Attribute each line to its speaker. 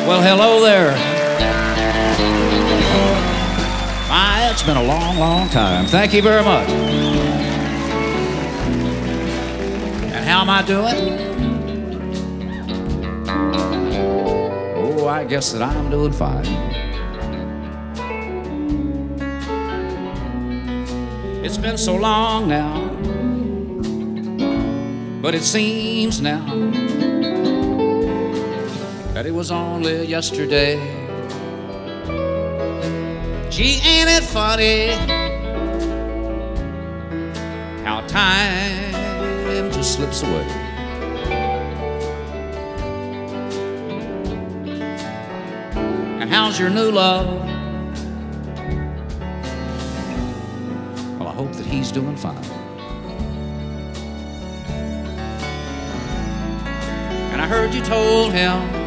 Speaker 1: Well, hello there. My, it's been a long, long time. Thank you very much. And how am I doing? Oh, I guess that I'm doing fine. It's been so long now, but it seems now that it was only yesterday. Gee, ain't it funny how time just slips away? And how's your new love? Well, I hope that he's doing fine. And I heard you told him